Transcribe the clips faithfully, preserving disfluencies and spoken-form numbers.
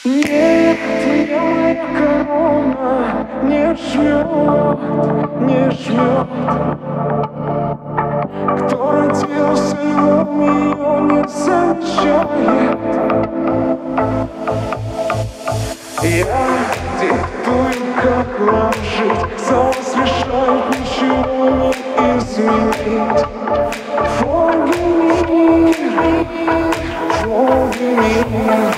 Нет, меня моя корона не жмет, не жмет. Кто родился львом, ее не замечает. Я диктую, как вам жить, за вас решают, ничего не изменить. Фоги мир, фоги мир.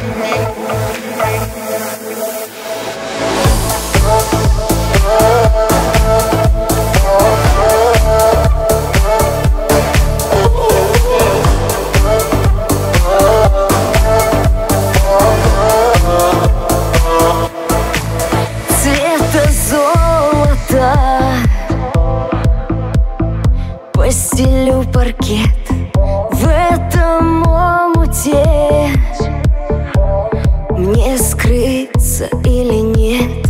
Цвета золота постелю паркет в этом омуте. Мне скрыться или нет,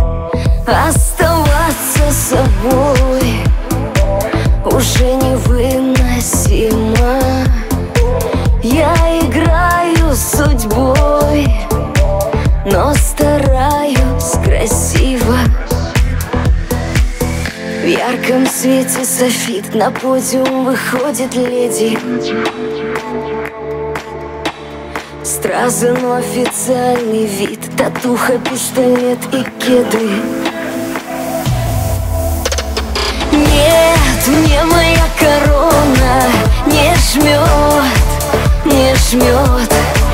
оставаться собой уже невыносимо. Я играю с судьбой, но стараюсь красиво. В ярком свете софит на подиум выходит леди. Стразы, но официальный вид, татуха, пистолет и кеды. Нет, мне моя корона не жмет, не жмет.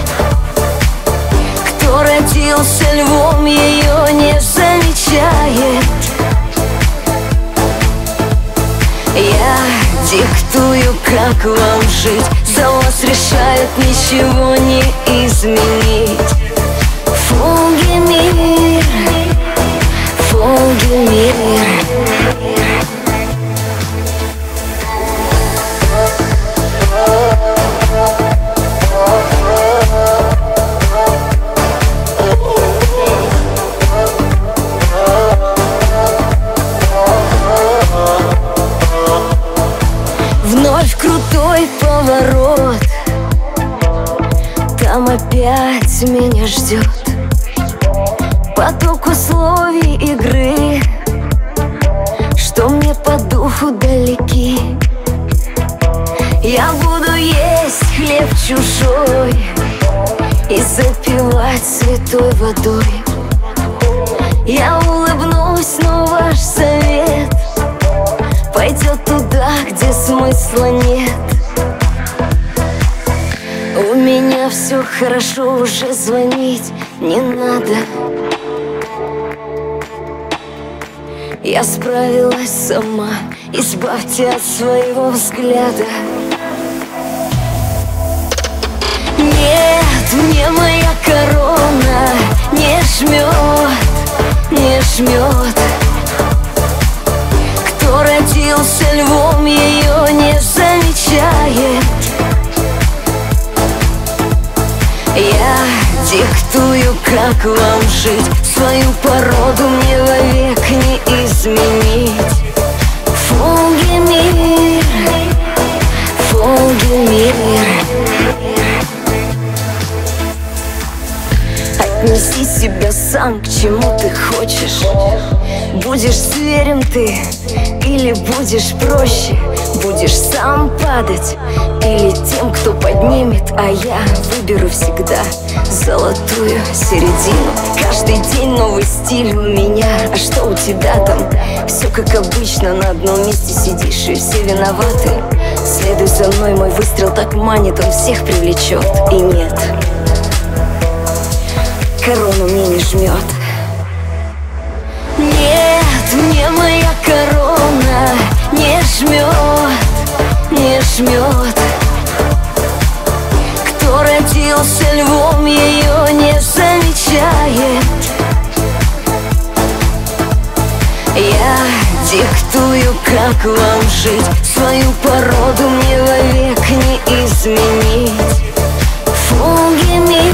Кто родился львом, ее не замечает. Я диктую, как вам жить, за вас решают, ничего не изменить. Фоги мир, фоги мир. Вновь крутой поворот, там опять меня ждет поток условий игры, что мне по духу далеки. Я буду есть хлеб чужой и запивать святой водой. Я улыбнусь, но ваш совет пойдет туда, где смысла нет. У меня все хорошо, уже звонить не надо. Я справилась сама, избавьте от своего взгляда. Нет, мне моя корона не жмет, не жмет. Кто родился львом, ее не замечает. Я диктую, как вам жить, свою породу мне вовек не изменить. Фоги мир, фоги мир. Отнеси себя сам к чему ты хочешь. Будешь зверем ты или будешь проще? Будешь сам падать или тем, кто поднимет? А я выберу всегда золотую середину. Каждый день новый стиль у меня. А что у тебя там? Все как обычно, на одном месте сидишь и все виноваты. Следуй за мной, мой выстрел так манит, он всех привлечет. И нет, корону мне не жмет. Нет, мне моя корона не жмет, не жмет. Кто родился львом, ее не замечает. Я диктую, как вам жить, свою породу мне вовек не изменить. Фоги мир,